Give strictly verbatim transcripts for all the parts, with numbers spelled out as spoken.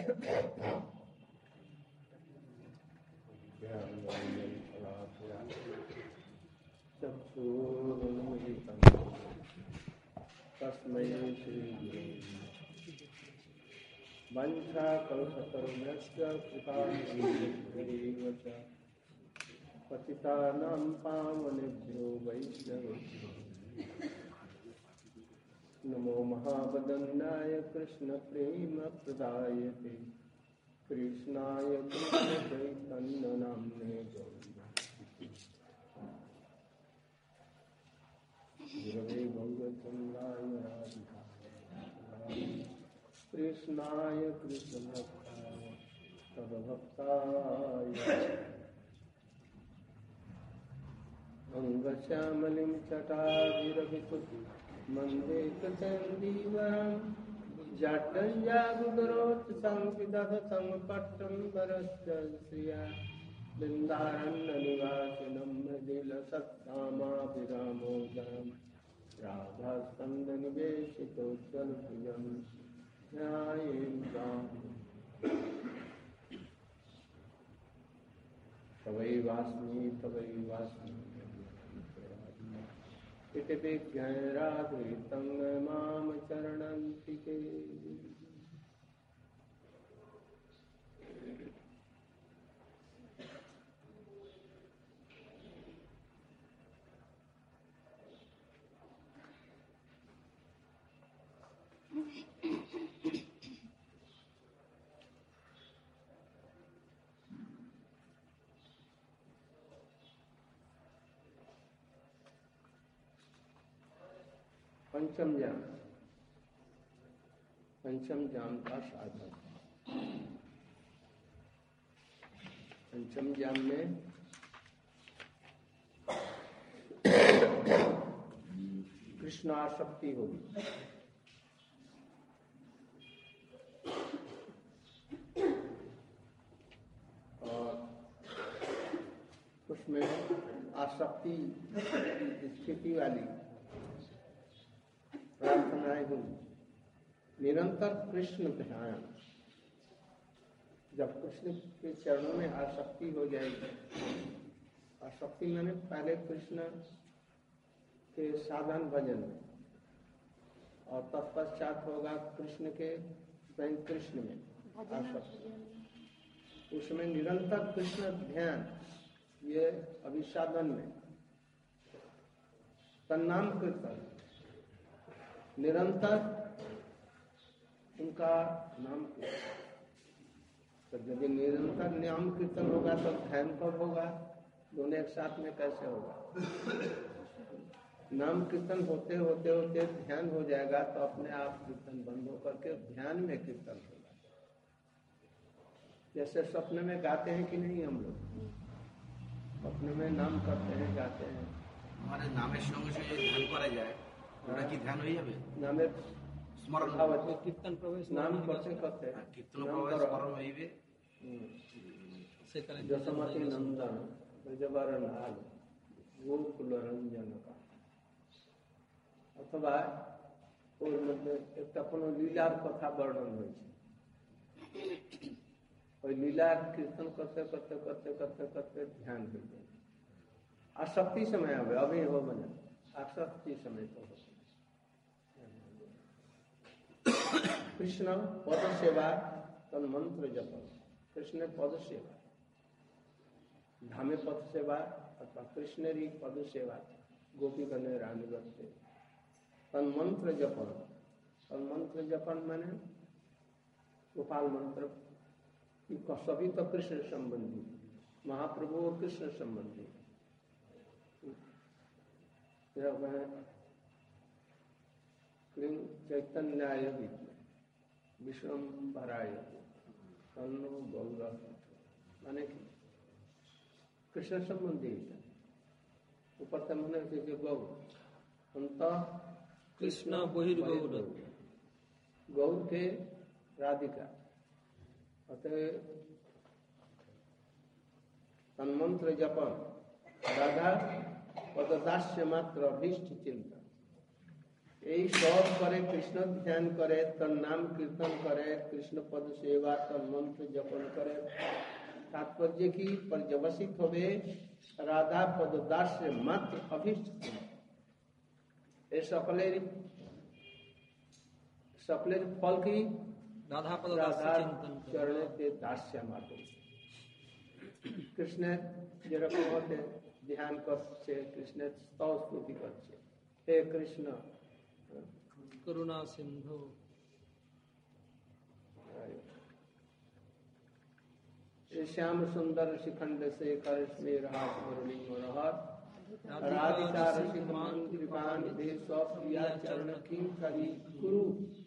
चक्षुरुन्मिलितं तस्मै श्रीगुरवे वञ्चाकल्पतरुभ्यश्च कृपासिन्धुभ्यैव च पतितानां पावनेभ्यो वैष्णवेभ्यो नमो महावदन्याय कृष्णप्रेमप्रदायते कृष्णाय कृष्णचैतन्यनाम्ने गुरवे गौरचन्द्राय राधिकाय कृष्णाय कृष्णभक्ताय तद्भक्ताय अंगश्यामलिं चटाभिरभिपुति मन्दे चन्दीवरं जटञ्जागुदरोत्संविदधतं पट्टं श्रिया वृन्दारण्यनिवासिनं मृदिलसत्कामाभिरामोदरं राधास्कन्दनिवेशितोज्ज्वलप्रियं ध्यायेन्ताम् तवैवास्मि तवैवास्मि इति विज्ञाय राधे तं मां चरणन्तिके। पंचम ज्ञान पंचम ज्ञान का साधन। पंचम ज्ञान में कृष्णासक्ति होगी। और उसमें आसक्ति स्थिति वाली प्रार्थनाएं होंगी। निरंतर कृष्ण ध्यान। जब कृष्ण के चरणों में आसक्ति हो जाएगी, आसक्ति मैंने पहले कृष्ण के साधन भजन में, और तत्पश्चात होगा कृष्ण के स्वयं कृष्ण में आसक्ति। उसमें निरंतर कृष्ण ध्यान, ये अभिसाधन में तन्नाम कीर्तन, निरंतर उनका नाम कीर्तन। तो यदि निरंतर नाम कीर्तन होगा तो ध्यान कब होगा? दोनों एक साथ में कैसे होगा? नाम कीर्तन होते होते होते ध्यान हो जाएगा तो अपने आप कीर्तन बंद होकर के ध्यान में कीर्तन होगा। जैसे सपने में गाते हैं कि नहीं हम लोग? सपने में नाम करते हैं, गाते हैं। हमारे नामेर संगे संगे ध्यान करा जाए, ওটা কি ধ্যান হয়ে যাবে? নামের স্মরণ ভাবতে কীর্তন প্রবেশ নাম করতে করতে কীর্তন প্রবেশ স্মরণ হইবে। সেখানে যশোমতি নন্দন ব্রজবরণ লাল গোকুল রঞ্জন का অথবা ওর মধ্যে একটা কোনো লীলার কথা বর্ণন হয়েছে। ওই লীলার কীর্তন করতে করতে করতে করতে করতে ध्यान हो जाए। आसक्ति समय হবে, अभी हो बने आसक्ति समय तो हो। कृष्ण पद सेवा तन मंत्र जप। कृष्ण पद सेवा, धामे पद सेवा अथवा कृष्णरी पद सेवा, गोपी गणे रानी बच्चे तन मंत्र जपन। तन मंत्र जपन माने गोपाल मंत्र सभी तो कृष्ण संबंधी, महाप्रभु कृष्ण संबंधी। चैतन्याय विश्वम्भराय तन्नो गौर माने कृष्ण संबंधी। ऊपर से मन से गौ अंत कृष्ण बहिर्गौर, गौर के राधिका अतः तन्मंत्र जपन राधा पददास्य मात्र अभीष्ट चिंतन। এই সব করে কৃষ্ণ ধ্যান করে, তার নাম কীর্তন করে, কৃষ্ণ পদ সেবা, তার মন্ত্র জপন করে। তাৎপর্য কি? পর্যবসিত হবে রাধা পদ দাসে মাত্র অভীষ্ট। এই সকলের সকলের ফল কি? রাধা পদ রাধার চিন্তন করে। চরণেতে দাস্য মাত্র। কৃষ্ণের যেরকম হতে ধ্যান করছে, কৃষ্ণের স্তব স্তুতি করছে, হে কৃষ্ণ করুণা সিন্ধু। श्याम सुंदर शिखंड से करस्मे रास मुरली मनोहर, राधिका रसिक मान कृपान दे स्वप्रिया चरण की करी गुरु।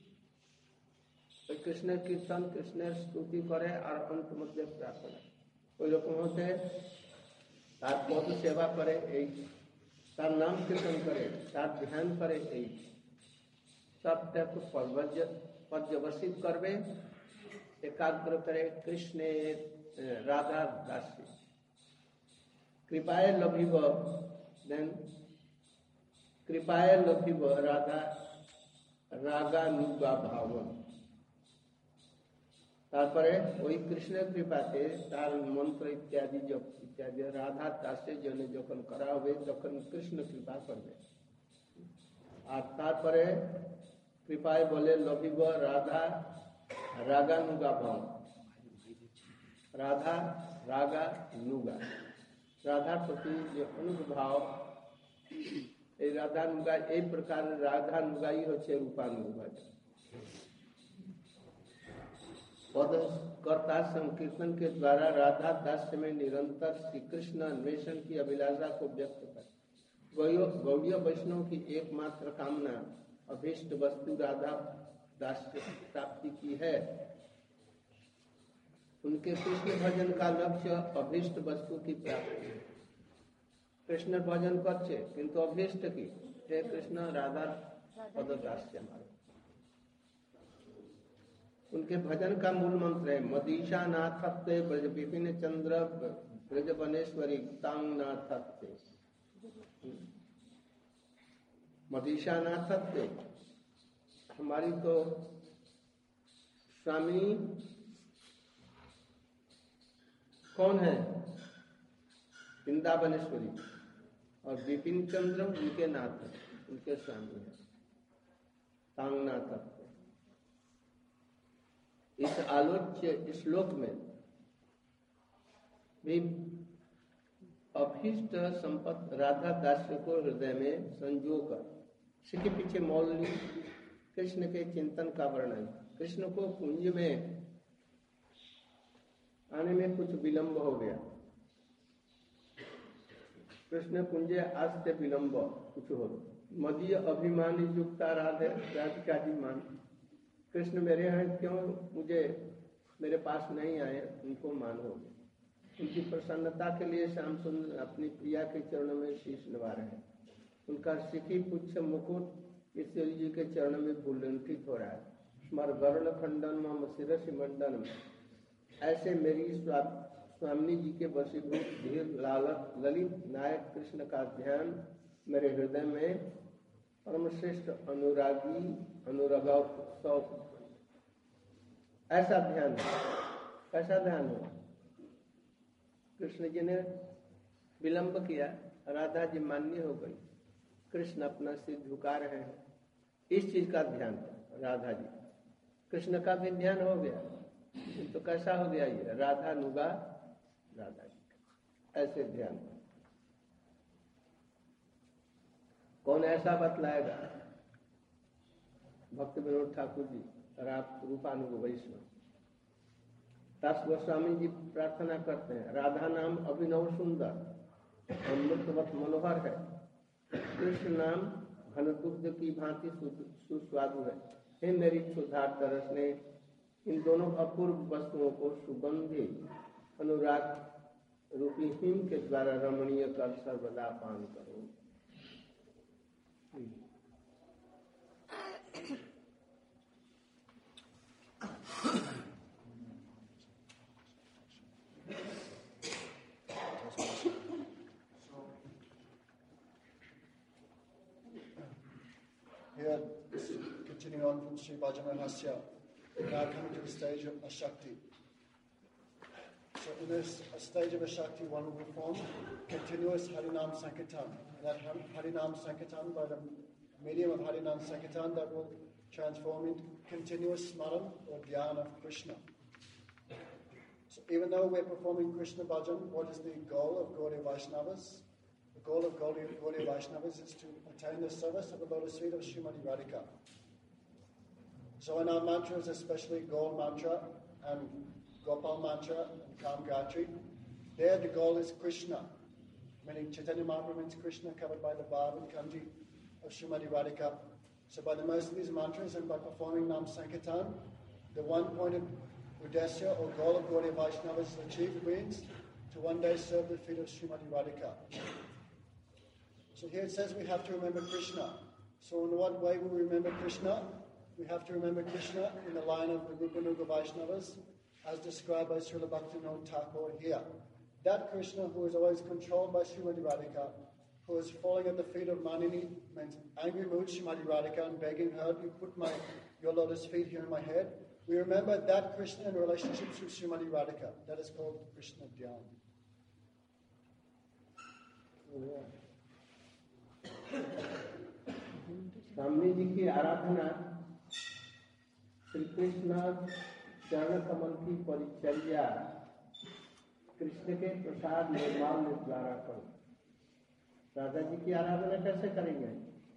कृष्ण कीर्तन, कृष्णের স্তুতি করে আর অন্ত মধ্যে প্রার্থনা। ওই রকম হতে তার পদ সেবা করে, এই তার নাম কীর্তন করে, তার ধ্যান করে, এই সবটাকে পর্যবসিত করবে, একাগ্র করে কৃষ্ণের রাধা দাসী। কৃপায় লভিব, দেন কৃপায় লভিব রাধা রাগানুগা ভাবন। তারপরে ওই কৃষ্ণের কৃপাতে তার মন্ত্র ইত্যাদি ইত্যাদি রাধা দাসের জন্য যখন করা হবে তখন কৃষ্ণ কৃপা করবে। আর তারপরে কৃপায় বলে লভিব রাধা রাগানুগা ভাব। রাধা রাগা নুগা, রাধার প্রতি যে অনুভাব, এই রাধানুগা, এই প্রকার রাধানুগাই হচ্ছে রূপানুগ। पदकर्ता संकीर्तन के द्वारा राधा दास्य में निरंतर श्री कृष्ण अन्वेषण की अभिलाषा को व्यक्त कर गौड़ीय वैष्णव की एकमात्र कामना अभीष्ट वस्तु राधा दास्य प्राप्ति की है। उनके कृष्ण भजन का लक्ष्य अभीष्ट वस्तु की प्राप्ति है। कृष्ण भजन करछे किंतु अभीष्ट की, हे कृष्ण राधा पद दास्य हमारे। उनके भजन का मूल मंत्र है मदीशा नाथत्ते ब्रज विपिन चंद्र ब्रज बनेश्वरी तांग नाथत्ते। मदीशा नाथत्ते हमारी तो स्वामी कौन है? वृंदावनेश्वरी। और विपिन चंद्र उनके नाथ है, उनके स्वामी है, तांग नाथत्ते। इस आलोच्य श्लोक में भी अभीष्ट संपत्ति राधा दास्य को हृदय में संजो कर, इसके पीछे मौलिक कृष्ण के चिंतन का वर्णन। कृष्ण को कुंज में आने में कुछ विलंब हो गया। कृष्ण कुंज आज से विलंब कुछ हो, मदीय अभिमानी युक्ता राधे राधिका जी मान, कृष्ण मेरे हैं क्यों मुझे मेरे पास नहीं आए, उनको मानोगे। उनकी प्रसन्नता के लिए श्याम सुंदर अपनी प्रिया के चरणों में शीश नवा रहे हैं। उनका सिखी पुच्छ मुकुट ईश्वर जी के चरणों में भूलंकित हो रहा है। स्मर गरुड़ खंडन मम शिरसि मंडन। ऐसे मेरी स्वामी जी के वशीभूत धीर लालक ललित नायक कृष्ण का ध्यान मेरे हृदय में परमश्रेष्ठ अनुरागी अनुरागाव ऐसा ध्यान है। कैसा ध्यान हो? कृष्ण जी ने विलंब किया, राधा जी मान्य हो गई, कृष्ण अपना सिर झुका रहे हैं, इस चीज का ध्यान राधा जी। कृष्ण का भी ध्यान हो गया, तो कैसा हो गया ये? राधा नुगा राधा जी, ऐसे ध्यान। कौन ऐसा बतलाएगा? भक्त विनोद ठाकुर जी, रूपानुग वैष्णव। दास गोस्वामी जी प्रार्थना करते हैं, राधा नाम अभिनव सुंदर अमृतवत मनोहर है, कृष्ण नाम घन दुग्ध की भांति सुस्वादु है। हे मेरी क्षुधार्त रस ने इन दोनों अपूर्व वस्तुओं को सुगंधी अनुराग रूपी हिम के द्वारा रमणीय कर सर्वदा पान करो। Here continuing on from Sri Bhajana Hasya, now coming to the stage of Ashakti. So in this stage of Ashakti, one will perform continuous Harinam Sankirtan. That Harinam Sankirtan, by the medium of Harinam Sankirtan, that will transform into continuous Smaran or Dhyan of Krishna. So even though we're performing Krishna Bhajan, what is the goal of Gaudiya Vaishnavas? The goal of Gaudiya, Gaudiya Vaishnavas is to attain the service of the lotus feet of Srimati Radhika. So in our mantras, especially Gaul mantra and Gopal mantra and Kam Gayatri, there the goal is Krishna, meaning Chaitanya Mahaprabhu means Krishna, covered by the Bhav and Kanji of Srimati Radhika. So by the most of these mantras and by performing Nam Sankirtan, the one-pointed Udesya or goal of Gaudiya Vaishnavas is achieved means to one day serve the feet of Srimati Radhika. So here it says we have to remember Krishna. So in what way will we remember Krishna? We have to remember Krishna in the line of the Rupanuga Vaishnavas, as described by Srila Bhaktivinoda Thakur here. That Krishna who is always controlled by Srimati Radhika, who is falling at the feet of Manini, means angry mood Srimati Radhika and begging her, you put my your lotus feet here in my head. We remember that Krishna in relationships with Srimati Radhika. That is called Krishna Dhyan. Swami ji की आराधना श्री कृष्ण चरण कमल की परिचर्या कृष्ण के प्रसाद निर्माण द्वारा करो। राधा जी की आराधना कैसे करेंगे?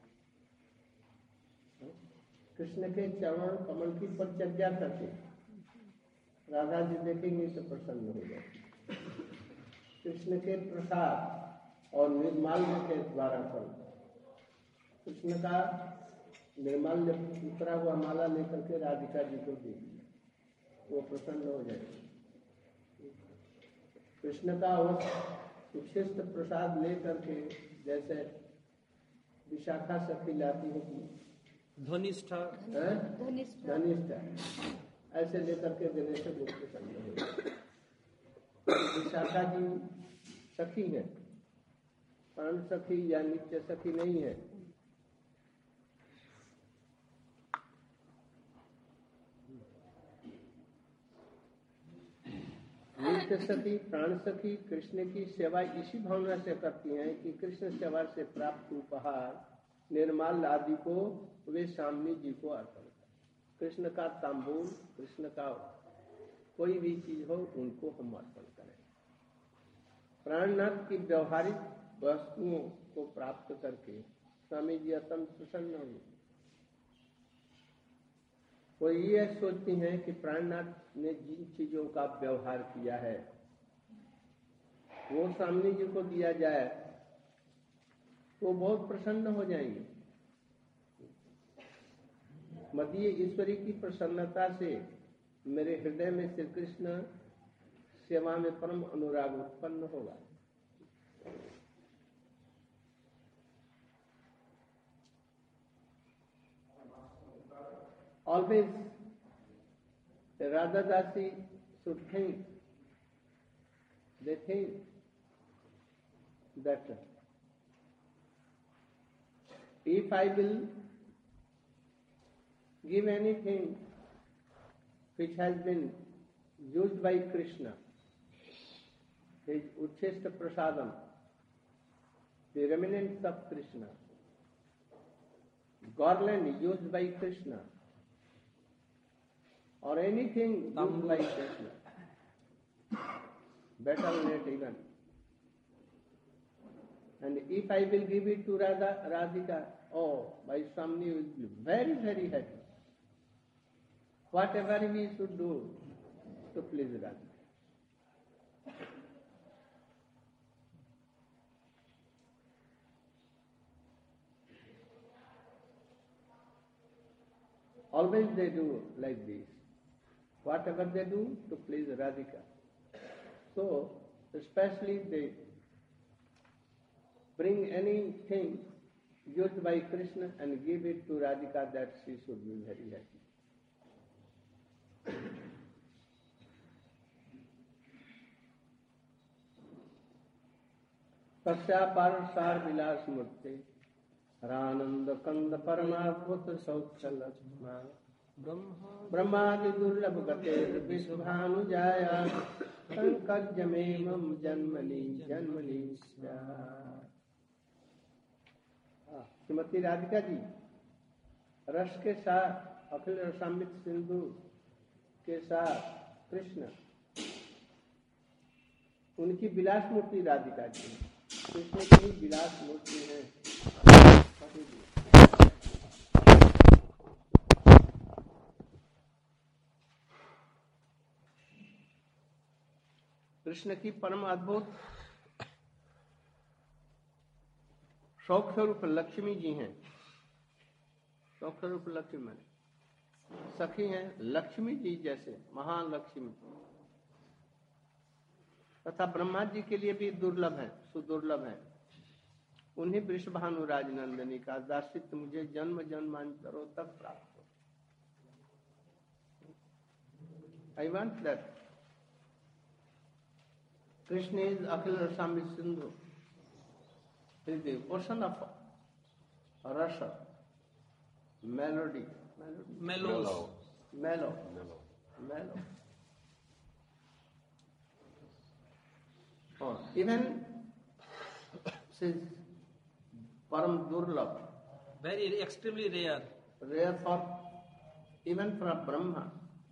कृष्ण के चरण कमल की परिचर्या करके राधा जी देखेंगे तो प्रसन्न हो जाए। कृष्ण के प्रसाद और निर्माल्य के द्वारा करो। कृष्ण का निर्माल्य उतरा हुआ माला लेकर के राधिका जी को दीजिए, वो प्रसन्न हो जाएगी। कृष्ण का उच्छिष्ट प्रसाद लेकर के जैसे विशाखा सखी लाती होगी, धनिष्ठा धनिष्ठा ऐसे लेकर के देने से वो प्रसन्न हो जाएगी। विशाखा जी सखी है, प्राण सखी या नित्य सखी नहीं है। नित्य सखी प्राण सखी कृष्ण की सेवा इसी भावना से करती हैं कि कृष्ण सेवा से प्राप्त उपहार निर्माल आदि को वे स्वामी जी को अर्पण करें। कृष्ण का तांबूल, कृष्ण का कोई भी चीज हो उनको हम अर्पण करें। प्राणनाथ की व्यवहारिक वस्तुओं को प्राप्त करके स्वामी जी अत्यंत प्रसन्न होंगे। वो ये सोचती हैं कि प्राणनाथ ने जिन चीजों का व्यवहार किया है वो स्वामी जी को दिया जाए तो बहुत प्रसन्न हो जाएंगे। मदीय ईश्वरी की प्रसन्नता से मेरे हृदय में श्री कृष्ण सेवा में परम अनुराग उत्पन्न होगा। Always the Radha Dasi should think, they think that if I will give anything which has been used by Krishna, his Uchchista Prasadam, the remnants of Krishna, garland used by Krishna, or anything used by Krishna, better not even. And if I will give it to Radha, Radhika, oh, my Swami will be very, very happy. Whatever we should do to please Radha. Always they do like this. Whatever they do to please Radhika. So, especially they bring anything used by Krishna and give it to Radhika that she should be very happy. तस्या पार सार विलास मूर्ति रानंद कंद परमात्मत सौख्य लक्ष्मा ब्रह्मा ब्रह्मादि दुर्लभ गते विश्वभानुजाया संकर्जमेमं जन्मनि जन्मनि स्यात्। श्रीमती राधिका जी रस के साथ अखिल रसामृत सिंधु के साथ कृष्ण, उनकी विलास मूर्ति राधिका जी, कृष्ण की विलास मूर्ति है। कृष्ण की परम अद्भुत सौख्य रूप लक्ष्मी जी हैं। सौख्य रूप लक्ष्मी माने सखी हैं लक्ष्मी जी जैसे महालक्ष्मी, तथा ब्रह्मा जी के लिए भी दुर्लभ है, सुदुर्लभ है। उन्हीं वृषभानु राजनंदिनी का दासित्व मुझे जन्म जन्मांतरों तक प्राप्त हो। I want that Krishna is Akhil Rasamrita Sindhu. He is the ocean of rasa, melody, mellows mellow, mellow. Oh, even she is param durlabh, very extremely rare. rare for even for Brahma.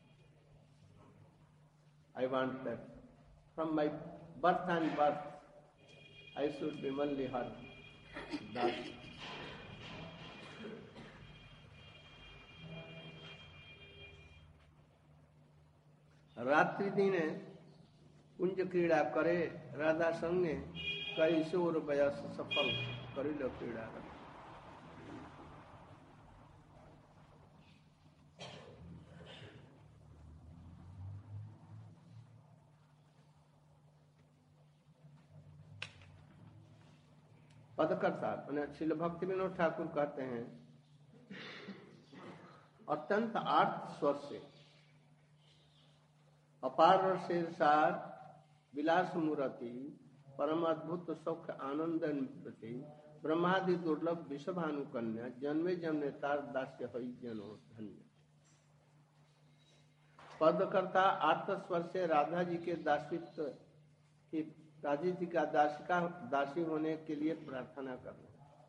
I want that from my birth and birth, I should be only her. That. रात्रि दिने कुंज क्रीड़ा करे राधा संगे कई शोर बयस सफल करिल क्रीड़ा। पदकर्ता श्रील भक्ति विनोद ठाकुर कहते हैं अत्यंत आर्त स्वर से अपार शेरसार विलास मूर्ति परम अद्भुत सुख आनंद प्रति ब्रह्मादि दुर्लभ विश्वभानु कन्या जन्मे जन्मे तार दास्य हई जनो धन्य। पदकर्ता आर्त स्वर से राधा जी के दासित्व की राजी जी का दासिका दासी होने के लिए प्रार्थना करना।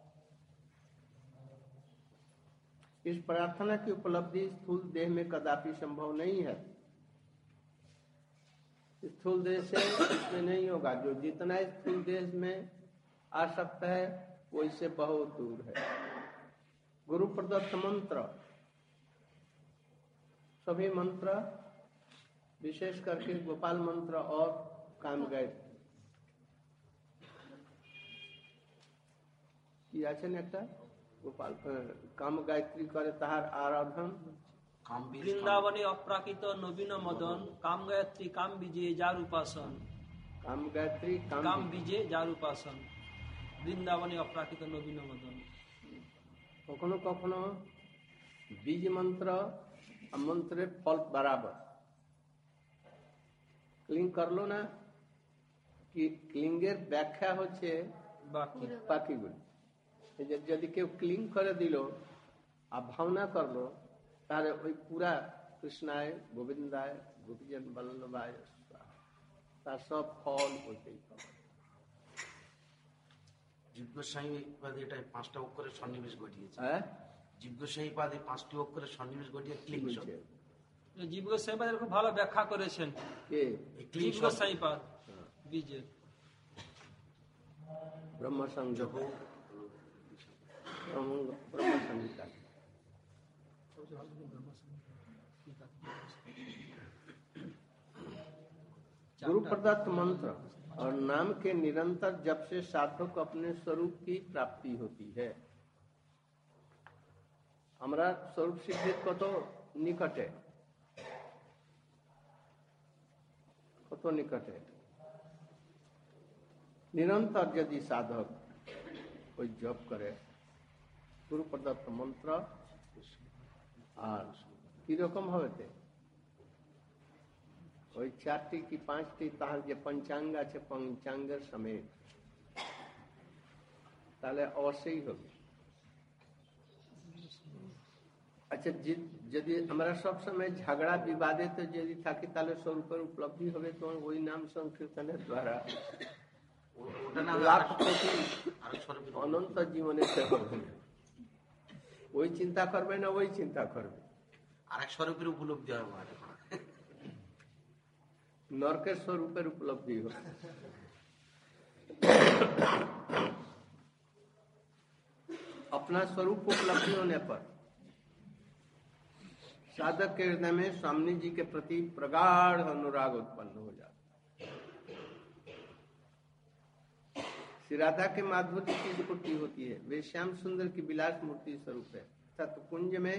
इस प्रार्थना की उपलब्धि स्थूल देह में कदापि संभव नहीं है। स्थूल देह से इसमें नहीं होगा। जो जितना स्थूल देह में आ सकता है वो इससे बहुत दूर है। गुरु प्रदत्त मंत्र, सभी मंत्र विशेष करके गोपाल मंत्र और काम गायत्री কি আছেন একটা গোপাল কাম গায়ত্রী করে তাহার আরাধন বৃন্দাবনে অপ্রাকৃত নবীন মদন কাম গায়ত্রী কাম বিজে যার উপাসন কাম গায়ত্রী কাম বিজে যার উপাসন বৃন্দাবনে অপ্রাকৃত নবীন মদন। কখনো কখনো বীজ মন্ত্র আর মন্ত্রের ফল বরাবর। ক্লিং করলো না কি ক্লিঙ্গের ব্যাখ্যা হচ্ছে বাকি বাকিগুলি। যদি কেউ ক্লিং করে দিল আর ভাবনা করলো তাহলে ওই পুরা কৃষ্ণায় গোবিন্দায় গোপীজন বল্লভায় তার সব ফল ওইটাই পাবে। জীবগোস্বামী পাদে এটা পাঁচটা অক্ষরের সন্নিবেশ ঘটিয়েছে। হ্যাঁ, জীবগোস্বামী পাদে পাঁচটি অক্ষরের সন্নিবেশ ঘটিয়ে ক্লিং শব্দ। জীব গোস্বামী পাদ খুব ভালো ব্যাখ্যা করেছেন। কে? জীব গোস্বামী পাদ বীজের ব্রহ্ম সংযোগ ब्रह्म संहिता। गुरु प्रदत्त मंत्र और नाम के निरंतर जप से साधक को अपने स्वरूप की प्राप्ति होती है। हमारा स्वरूप सिद्धि को तो निकट है, को तो निकट है। निरंतर यदि साधक कोई जप करे गुरु प्रदत्त मंत्र और की रकम होते ওই চারটি কি পাঁচটি তাহার যে পঞ্চাঙ্গ আছে পঞ্চাঙ্গের সমেত তাহলে অবশ্যই হবে। আচ্ছা, যদি আমরা সব সময় ঝগড়া বিবাদে তো যদি থাকি তাহলে স্বরূপের উপলব্ধি হবে তো ওই নাম সংকীর্তনের দ্বারা লাখ কোটি অনন্ত জীবনে সে হবে না। ওই চিন্তা করবে না, ওই চিন্তা করবে আরেক স্বরূপের উপলব্ধি হবে, নরকের স্বরূপের উপলব্ধি হবে। अपना स्वरूप उपलब्धि होने पर साधक के हृदय में स्वामी जी के प्रति प्रगाढ़ अनुराग उत्पन्न हो जाता। श्री राधा के माधुर्य की स्फूर्ति होती है। वे श्याम सुंदर की विलास मूर्ति स्वरूप है। सतकुंज में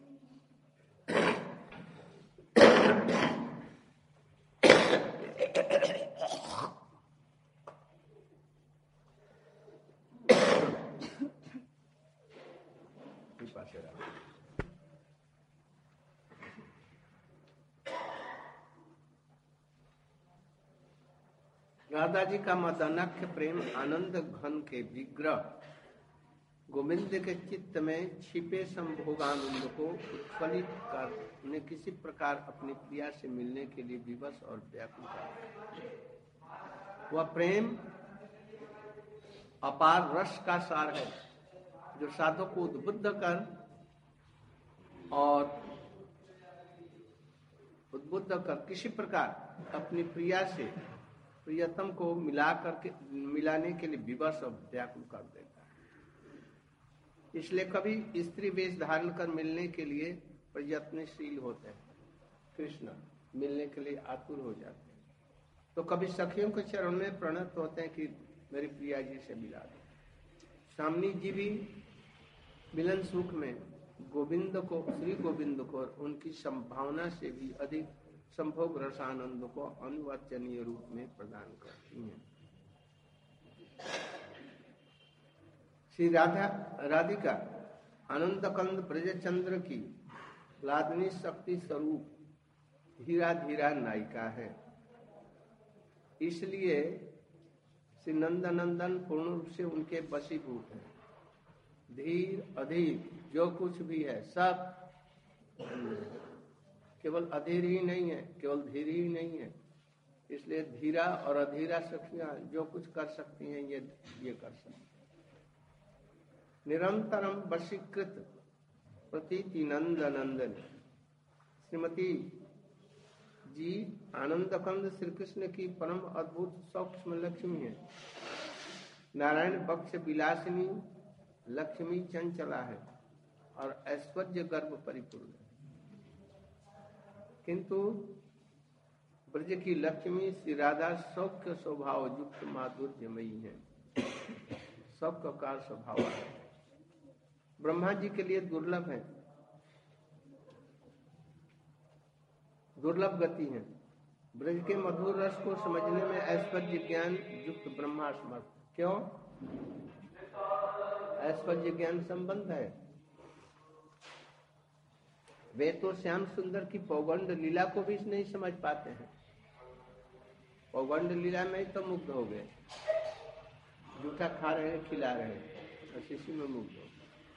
राधा जी का मदनख्य प्रेम आनंद घन के विग्रह गोविंद के चित्त में छिपे संभोगानंद को उत्फलित करने किसी प्रकार अपनी प्रिया से मिलने के लिए विवश और व्याकुल कर। वह प्रेम अपार रस का सार है जो साधक को उद्बुद्ध कर और उद्बुद्ध कर किसी प्रकार अपनी प्रिया से प्रियतम को मिला करके मिलाने के लिए विवश और व्याकुल कर देता है। इसलिए कभी स्त्री वेश धारण कर मिलने के लिए प्रयत्नशील होते हैं, कृष्ण मिलने के लिए आतुर हो जाते हैं, तो कभी सखियों के चरण में प्रणत होते हैं कि मेरी प्रिया जी से मिला दो। स्वामी जी भी मिलन सुख में गोविंद को श्री गोविंद को उनकी संभावना से भी अधिक संभोग रसानंद को अनुवचनीय रूप में प्रदान करती हैं। श्री राधा राधिका आनंद कंद ब्रजचंद्र की लादनी शक्ति स्वरूप धीरा धीरा नायिका है। इसलिए श्री नंदनंदन पूर्ण रूप से उनके वशीभूत है। धीर अधीर जो कुछ भी है सब केवल अधीर ही नहीं है, केवल धीर ही नहीं है। इसलिए धीरा और अधीरा सखियां जो कुछ कर सकती हैं ये ये कर सकती हैं। निरंतरम वशीकृत प्रतीति नंद नंदन श्रीमती जी आनंदकंद श्री कृष्ण की परम अद्भुत सूक्ष्म लक्ष्मी है। नारायण पक्ष विलासिनी लक्ष्मी चंचला है और ऐश्वर्य गर्भ परिपूर्ण है, किंतु ब्रज की लक्ष्मी श्री राधा सौख्य स्वभाव युक्त माधुर्यमयी है, सौख्य का स्वभाव है। ब्रह्मा जी के लिए दुर्लभ है, दुर्लभ गति है। ब्रज के मधुर रस को समझने में ऐश्वर्य ज्ञान युक्त ब्रह्मा समर्थ। क्यों? ऐश्वर्य ज्ञान संबंध है। वे तो श्याम सुंदर की पौगंड लीला को भी नहीं समझ पाते हैं। पौगंड लीला में ही तो मुग्ध हो गए, जूठा खा रहे हैं, खिला रहे हैं और शिशु में मुग्ध हो गए।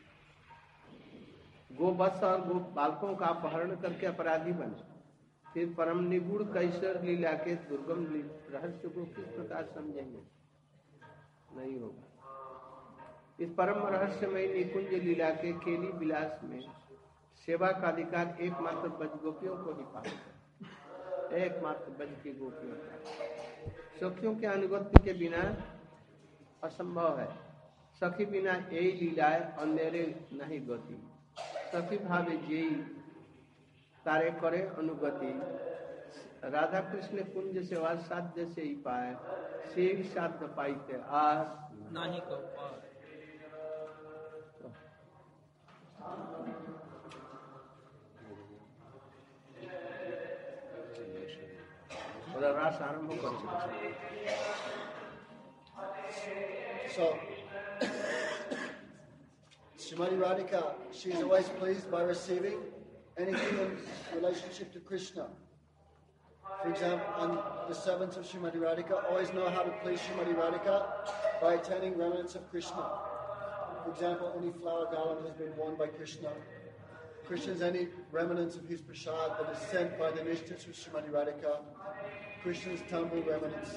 गोवत्स और गो बालकों का अपहरण करके अपराधी बने, फिर परम निगूढ़ कैसर लीला के दुर्गम रहस्य को किस प्रकार समझेंगे? नहीं होगा। इस परम रहस्यमय निकुंज लीला के केली विलास में सेवा का अधिकार एकमात्र ब्रज गोपियों को ही पाता है, एकमात्र ब्रज की गोपियों का। सखियों के अनुगत्य के बिना असंभव है। सखी बिना यही लीलाए अन्यरे नहीं गति। सखी भावे जेई तारे करे अनुगति। राधा कृष्ण कुंज सेवा साध्य से ही पाए, से साध्य पाइते आस नहीं को पार। रास आरंभ कर सकते। So, Srimati Radhika, she is always pleased by receiving anything in relationship to Krishna. For example, and the servants of Srimati Radhika always know how to please Srimati Radhika by attaining remnants of Krishna. For example, any flower garland has been worn by Krishna, Krishna is any remnants of his prasad that is sent by the Nishtas of Srimati Radhika. Krishna's tumble remnants.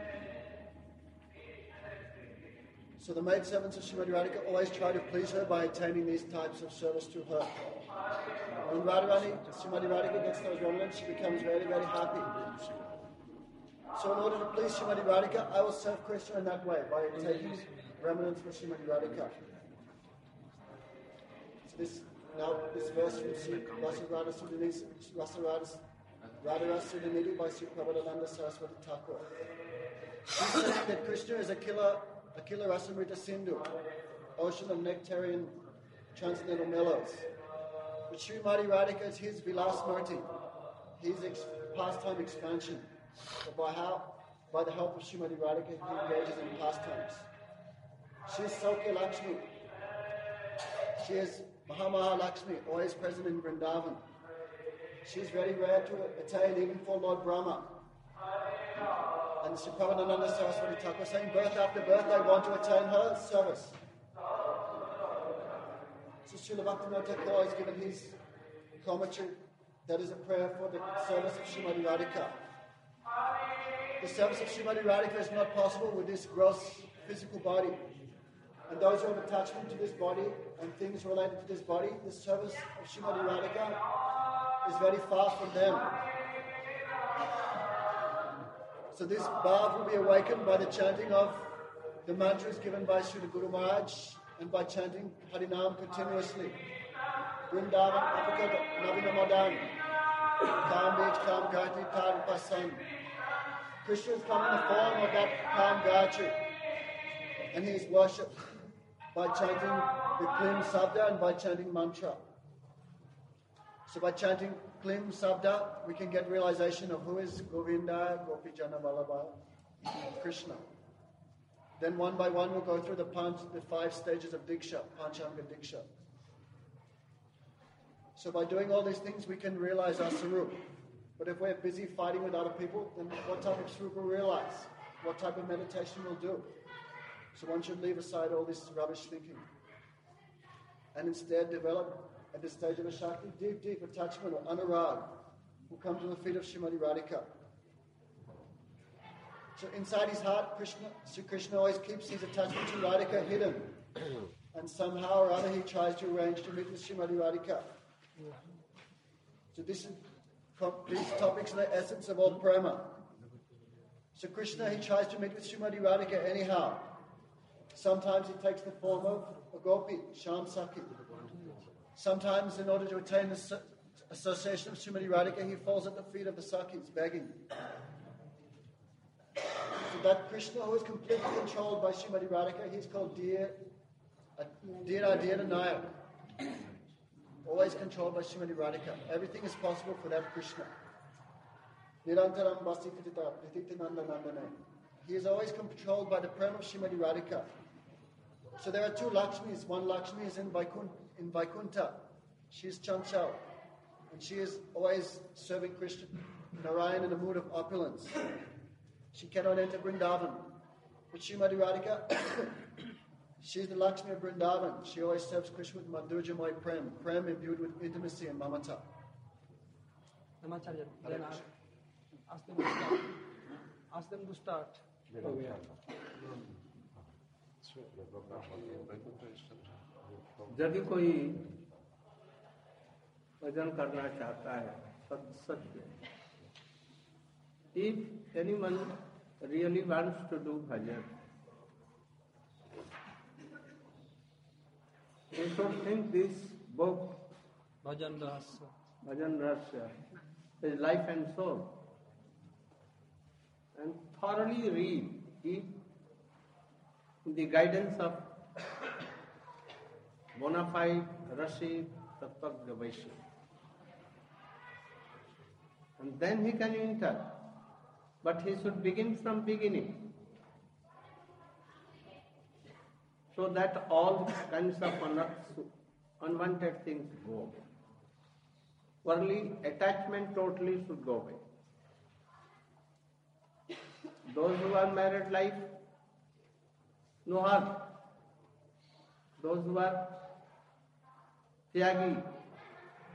So the maidservants of Srimati Radhika always try to please her by attaining these types of service to her. When Radharani, Srimati Radhika gets those remnants, she becomes very, very happy. So in order to please Srimati Radhika, I will serve Krishna in that way, by taking remnants for Srimati Radhika. So this, now this verse from Sri Rasarada Sudhanidhi, Rasarada Radharasa Sudhanidhi by Sri Prabodhananda Saraswati Thakur. He's saying that Krishna is a killer, a killer Rasamrita Sindhu, ocean of nectarian transcendental mellows. But Srimati Radhika is his Vilas Murti, his ex- pastime expansion. But by how? By the help of Srimati Radhika, he engages in pastimes. She is Saukya Lakshmi. She is Mahamaha Lakshmi, always present in Vrindavan. She is very rare to attain even for Lord Brahma. And Sri Prabodhananda Saraswati Thakur saying, birth after birth, I want to attain her service. So Srila Bhaktivinoda Thakur has given his commentary, that is a prayer for the service of Srimati Radhika. The service of Srimati Radhika is not possible with this gross physical body. And those who have attachment to this body and things related to this body, the service of Srimati Radhika is very far from them. So this bhav will be awakened by the chanting of the mantras given by Sri Guru Maharaj and by chanting Harinam continuously. Vrindavan Apakat Navinamadam Kam Bij Kam Gati Tar Pasan. Krishna has come in the form of that Kam Gati, and he is worshipped by chanting the Klim Sabda and by chanting mantra. So by chanting Klim Sabda, we can get realization of who is Govinda, Gopijana Vallabha, Krishna. Then one by one we'll go through the, panch, the five stages of Diksha, Panchanga Diksha. So by doing all these things, we can realize our Sarup. But if we're busy fighting with other people, then what type of Sarup will realize? What type of meditation we'll do? So one should leave aside all this rubbish thinking. And instead develop, at the stage of a Shakti, deep, deep attachment or anurag will come to the feet of Srimati Radhika. So inside his heart, Krishna, Sri Krishna always keeps his attachment to Radhika hidden. And somehow or other he tries to arrange to meet with Srimati Radhika. So this is, these topics are the essence of all prema. So Krishna, he tries to meet with Srimati Radhika anyhow. Sometimes he takes the form of a gopi, Sham Sakhi. Sometimes in order to attain the association of Srimati Radhika, he falls at the feet of the Sakhis, begging. So that Krishna who is completely controlled by Srimati Radhika, he's called Dear Dira Dira Nayak. Always controlled by Srimati Radhika. Everything is possible for that Krishna. Nirantaram Basti Kritita Nanda Nandane. He is always controlled by the prem of Srimati Radhika. So there are two Lakshmis. One Lakshmi is in, Vaikun- in Vaikunta. She is Chanchal. And she is always serving Krishna Narayan in a mood of opulence. She cannot enter Vrindavan. But Srimati Radhika, she is the Lakshmi of Vrindavan. She always serves Krishna with Madhurjamay Prem. Prem imbued with intimacy and mamata. Namacharya, then ask, ask them to start. Ask them to start. Oh, yeah. यदि कोई भजन करना चाहता है सत्य, if anyone really wants to do bhajan, he should think this book, Bhajan Rahasya. Bhajan Rahasya, is life and soul, and thoroughly read it in the guidance of bona fide Rasi Tattva Vaishya. And then he can enter. But he should begin from beginning. So that all kinds of unwanted things go away. Worldly attachment totally should go away. Those who are married life, no harm. Those who are tyagi,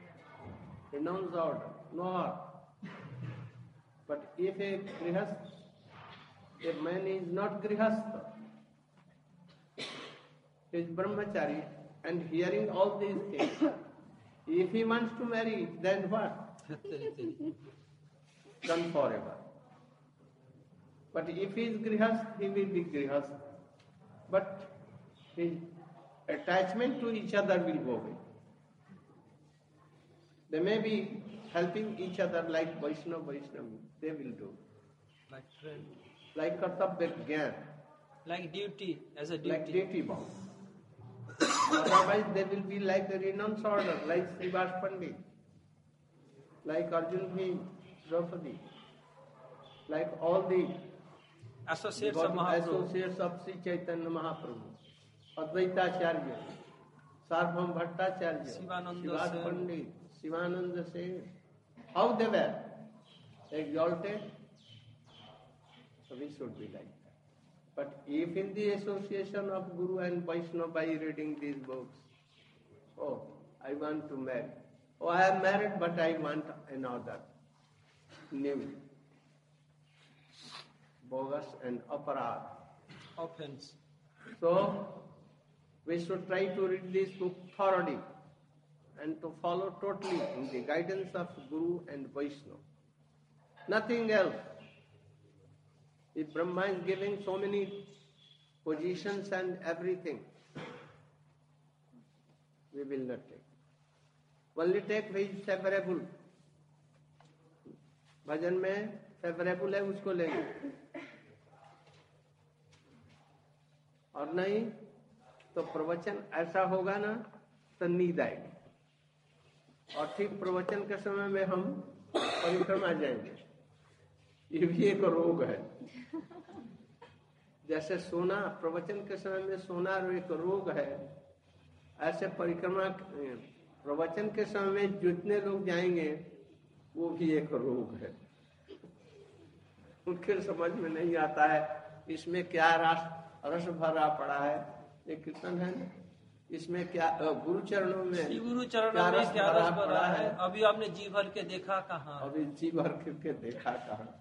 renounce order, no harm. But if a grihastha, a man is not grihastha, he is brahmachari, and hearing all these things, if he wants to marry, then what? Done forever. But if he is grihastha, he will be grihastha. But his attachment to each other will go away. They may be helping each other like Vaishnava, Vaishnavi. They will do. Like friend. Like Kartabya Gyan. Like duty, as a duty. Like duty bound. Otherwise they will be like the renounced order, like Srivas Pandit, like Arjun Bhim, Draupadi, like all the associates of God- Mahaprabhu. associates of Sri Chaitanya Mahaprabhu, Advaitacharya, Sarvabhauma Bhattacharya, Sivananda Srivas Sen. Pandit, Sivananda Sen. How they were exalted, so we should be like that. But if in the association of Guru and Vaishnava by reading these books, oh, I want to marry. Oh, I am married, but I want another, new, bogus and aparad. Offense. So, we should try to read this book thoroughly and to follow totally in the guidance of Guru and Vaishnava. Nothing else. If Brahma is giving so many positions and everything, we will not take. Only take which is favorable. भजन में favorable है उसको लेंगे, और नहीं तो प्रवचन ऐसा होगा ना तो नींद आएगी, और ठीक प्रवचन के समय में हम परिक्रमा जाएंगे. ये भी एक रोग है. जैसे सोना प्रवचन के समय में सोना एक रोग है, ऐसे परिक्रमा प्रवचन के समय में जितने लोग जाएंगे वो भी एक रोग है. उनके समझ में नहीं आता है इसमें क्या रस रस भरा पड़ा है. ये कीर्तन है, इसमें क्या गुरु चरणों में श्री गुरु चरणों में क्या रस भरा है, अभी आपने जी भर के देखा कहाँ? अभी जी भर के देखा कहाँ?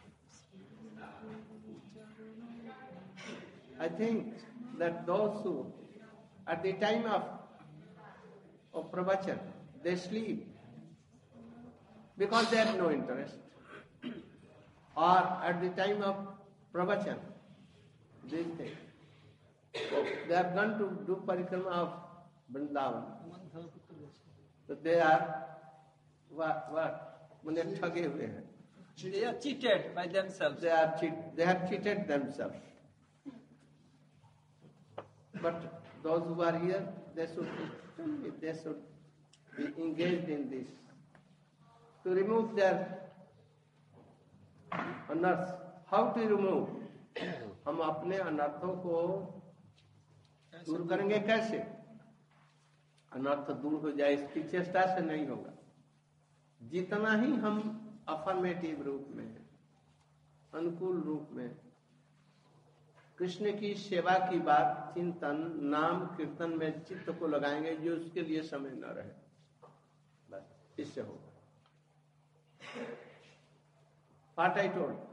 I think that those who, at the time of, of pravachan, they sleep because they have no interest. Or at the time of pravachan, these things. So they have gone to do parikrama of Vrindavan. So they are, what, what? When they ठगे हुए हैं. They are cheated by themselves. They are cheat, they have cheated themselves. But those who are here, they should be, they should be engaged in this to remove their अनर्थ. How to remove? हम अपने अनर्थों को दूर करेंगे कैसे? अनर्थ दूर हो जाए इसकी चेष्टा से नहीं होगा. जितना ही हम अफर्मेटिव रूप में, अनुकूल रूप में कृष्ण की सेवा की बात, चिंतन, नाम, कीर्तन में चित्त को लगाएंगे, जो उसके लिए समय न रहे, बस इससे होगा. What I told,